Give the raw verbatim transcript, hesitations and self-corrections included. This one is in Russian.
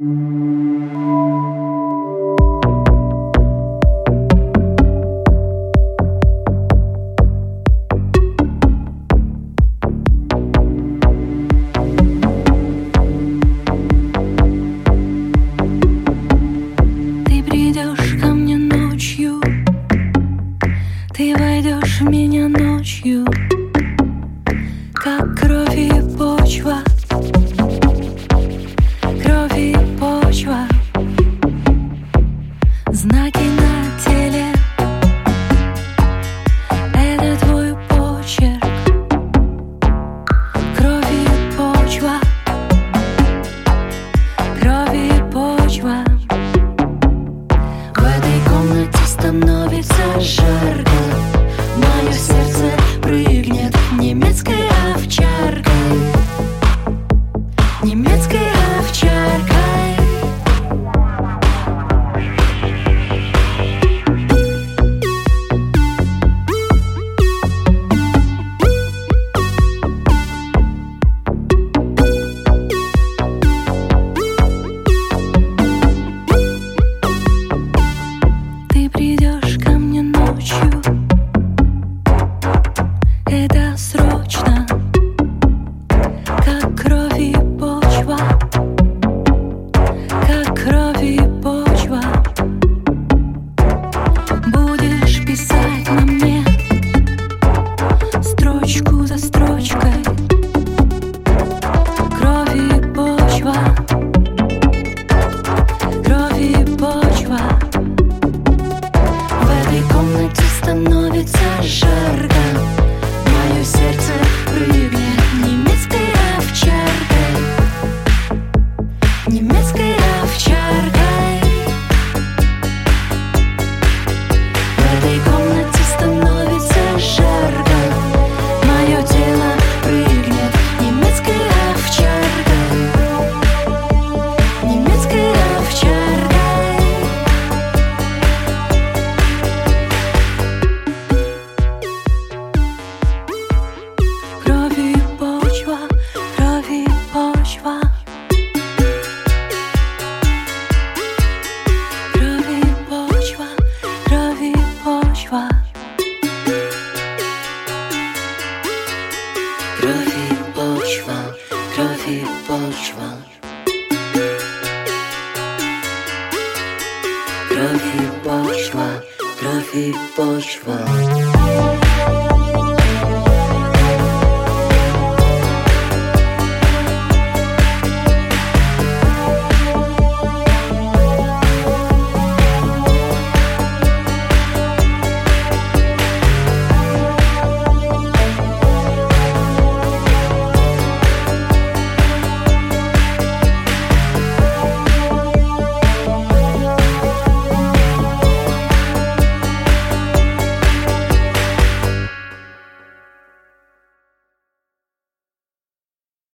Ты войдешь в меня ночью, как кровь и почва, кровь и почва, знаки на теле — это твой почерк. Кровь и почва, кровь и почва. В этой комнате становится жарко, мое сердце прыгнет немецкой овчаркой, немецкой овчаркой. Ты придешь ко мне ночью, это срочно, как кровь и почва, как кровь и почва. Будешь писать на мне строчку за строчкой. Кровь и почва, кровь и почва. В этой комнате становится жарко, мое сердце прыгнет немецкой овчаркой, немецкой овчаркой. В этой комнате становится жарко, мое тело прыгнет немецкой овчаркой, немецкой овчаркой. Кровь и почва, кровь и почва, кровь и почва, кровь и почва, кровь и почва, кровь и почва, кровь и почва, кровь и почва.